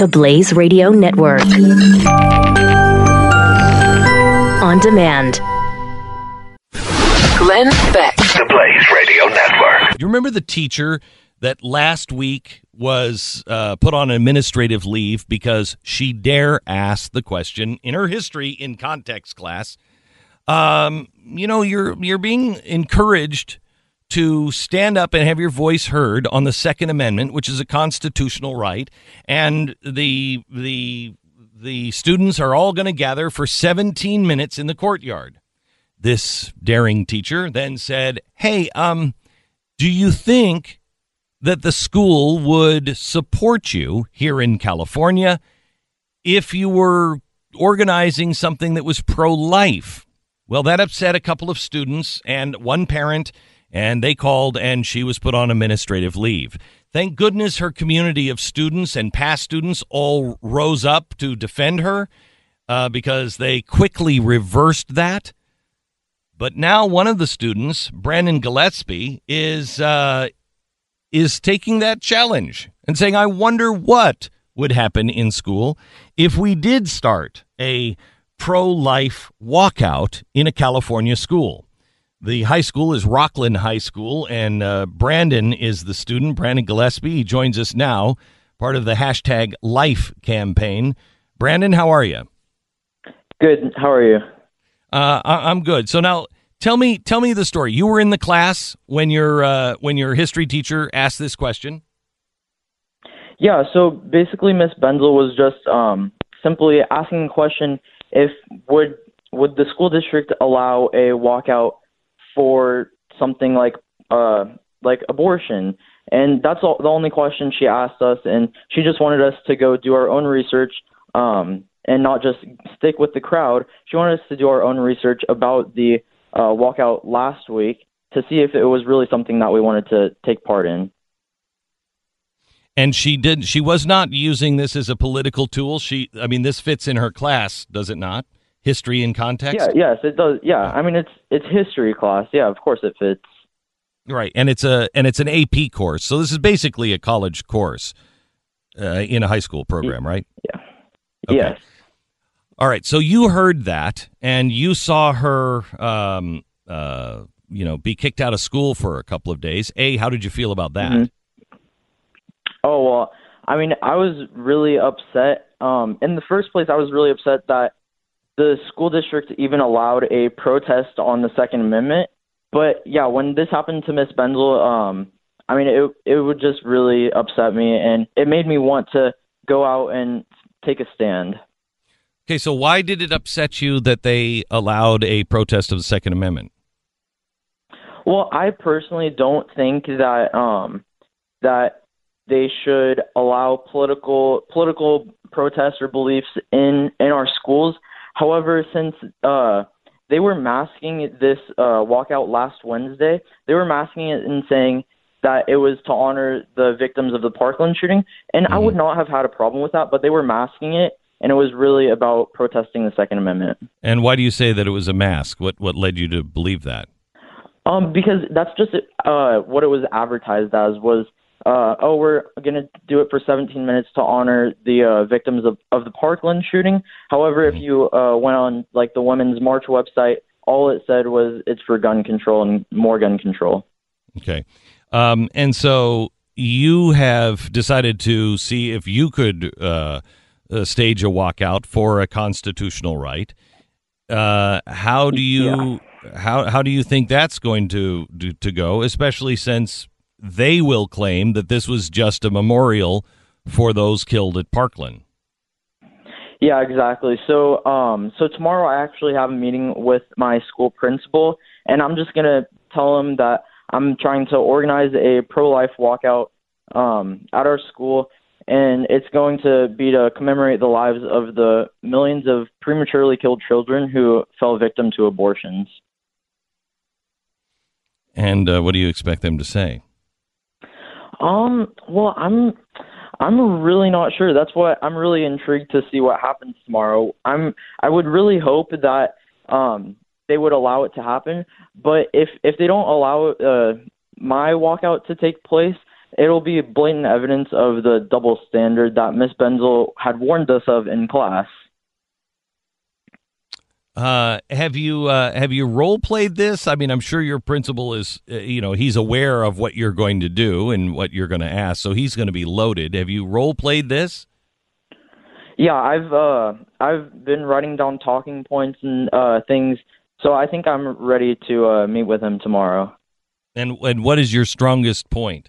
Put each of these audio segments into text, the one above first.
The Blaze Radio Network. On demand. Glenn Beck. The Blaze Radio Network. You remember the teacher that last week was put on administrative leave because she dare ask the question in her history in context class? You're being encouraged to stand up and have your voice heard on the Second Amendment, which is a constitutional right, and the students are all going to gather for 17 minutes in the courtyard. This daring teacher then said, "Hey, do you think that the school would support you here in California if you were organizing something that was pro-life?" Well, that upset a couple of students and one parent, and they called, and she was put on administrative leave. Thank goodness her community of students and past students all rose up to defend her because they quickly reversed that. But now one of the students, Brandon Gillespie, is taking that challenge and saying, I wonder what would happen in school if we did start a pro-life walkout in a California school. The high school is Rockland High School, and Brandon is the student, Brandon Gillespie. He joins us now, part of the hashtag Life campaign. Brandon, how are you? Good. How are you? I'm good. So now tell me the story. You were in the class when your history teacher asked this question? Yeah, so basically Miss Benzel was just simply asking the question if would the school district allow a walkout for something like abortion, and that's the only question she asked us, and she just wanted us to go do our own research and not just stick with the crowd. She wanted us to do our own research about the walkout last week to see if it was really something that we wanted to take part in. And she did. She was not using this as a political tool. This fits in her class, does it not? History in context? Yeah, yes, it does. Yeah, I mean, it's history class. Yeah, of course it fits. Right, and it's an AP course. So this is basically a college course in a high school program, right? Yeah. Okay. Yes. All right. So you heard that, and you saw her, be kicked out of school for a couple of days. How did you feel about that? Mm-hmm. Oh, well, I mean, I was really upset. In the first place, I was really upset that the school district even allowed a protest on the Second Amendment. But, yeah, when this happened to Miss Benzel, it would just really upset me, and it made me want to go out and take a stand. Okay, so why did it upset you that they allowed a protest of the Second Amendment? Well, I personally don't think that that they should allow political protests or beliefs in our schools. However, since they were masking this walkout last Wednesday, they were masking it and saying that it was to honor the victims of the Parkland shooting. And I would not have had a problem with that, but they were masking it, and it was really about protesting the Second Amendment. And why do you say that it was a mask? What led you to believe that? Because that's just what it was advertised as was, we're going to do it for 17 minutes to honor the victims of the Parkland shooting. However, if you went on like the Women's March website, all it said was it's for gun control and more gun control. Okay. And so you have decided to see if you could stage a walkout for a constitutional right. How do you think that's going to go, especially since they will claim that this was just a memorial for those killed at Parkland? Yeah, exactly. So tomorrow I actually have a meeting with my school principal, and I'm just going to tell him that I'm trying to organize a pro-life walkout at our school, and it's going to be to commemorate the lives of the millions of prematurely killed children who fell victim to abortions. And what do you expect them to say? Well, I'm really not sure. That's why I'm really intrigued to see what happens tomorrow. I would really hope that they would allow it to happen. But if they don't allow my walkout to take place, it'll be blatant evidence of the double standard that Miss Benzel had warned us of in class. Have you role played this? I mean, I'm sure your principal is, he's aware of what you're going to do and what you're going to ask, so he's going to be loaded. Have you role played this? Yeah, I've been writing down talking points and things, so I think I'm ready to meet with him tomorrow. And what is your strongest point?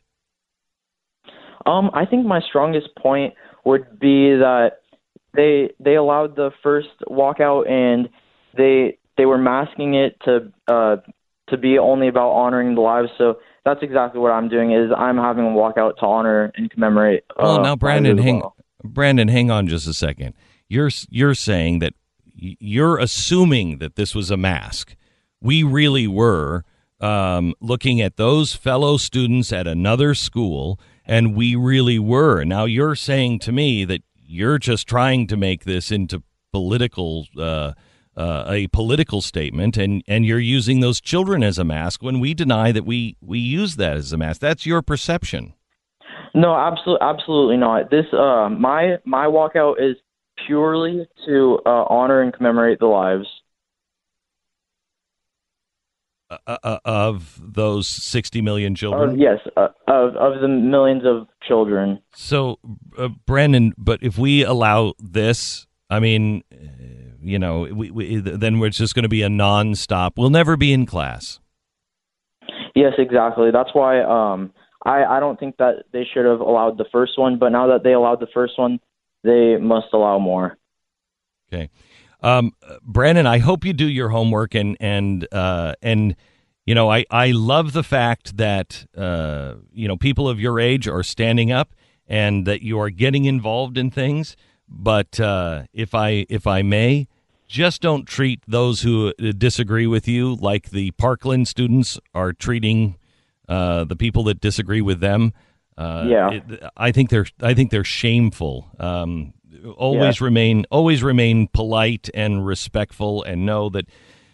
I think my strongest point would be that they allowed the first walkout, and they were masking it to be only about honoring the lives. So that's exactly what I'm doing. Is I'm having a walkout to honor and commemorate. Now, Brandon, hang on just a second. You're saying that you're assuming that this was a mask. We really were looking at those fellow students at another school, and we really were. Now you're saying to me that you're just trying to make this into political, a political statement, and you're using those children as a mask when we deny that we use that as a mask. That's your perception. No, absolutely not. This my walkout is purely to honor and commemorate the lives of those 60 million children? Yes, of the millions of children. So, Brandon, but if we allow this, I mean, then it's just going to be a nonstop. We'll never be in class. Yes, exactly. That's why I don't think that they should have allowed the first one, but now that they allowed the first one, they must allow more. Okay. Brandon, I hope you do your homework, and I love the fact that people of your age are standing up and that you are getting involved in things. But if I may, just don't treat those who disagree with you like the Parkland students are treating the people that disagree with them. I think they're shameful. Always remain polite and respectful, and know that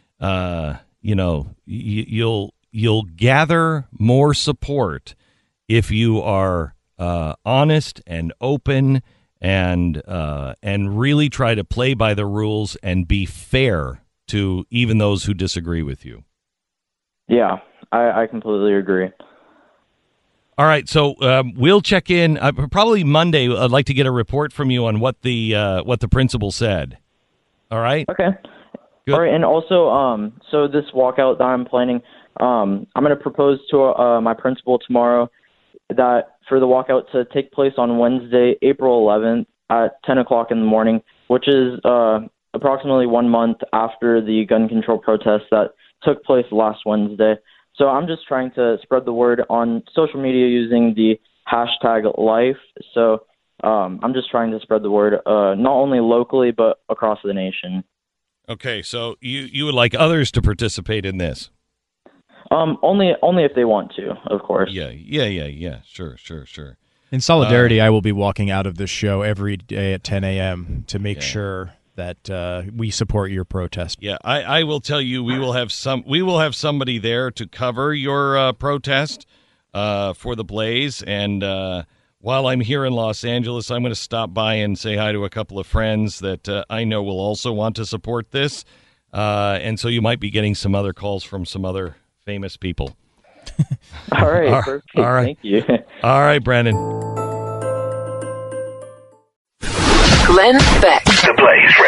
you'll gather more support if you are honest and open and really try to play by the rules and be fair to even those who disagree with you. Yeah, I completely agree. All right, so we'll check in probably Monday. I'd like to get a report from you on what the principal said. All right. Okay. Good. All right, and also, so this walkout that I'm planning, I'm going to propose to my principal tomorrow that for the walkout to take place on Wednesday, April 11th at 10 o'clock in the morning, which is approximately 1 month after the gun control protest that took place last Wednesday. So I'm just trying to spread the word on social media using the hashtag life. So I'm just trying to spread the word not only locally but across the nation. Okay, so you would like others to participate in this? Only if they want to, of course. Yeah. Sure. In solidarity, I will be walking out of this show every day at 10 a.m. to make sure that we support your protest. Yeah, I will tell you, we will have somebody there to cover your protest for the Blaze. And while I'm here in Los Angeles, I'm going to stop by and say hi to a couple of friends that I know will also want to support this. And so you might be getting some other calls from some other famous people. All right, perfect. All right. Thank you. All right, Brandon. Glenn Beck. The Blaze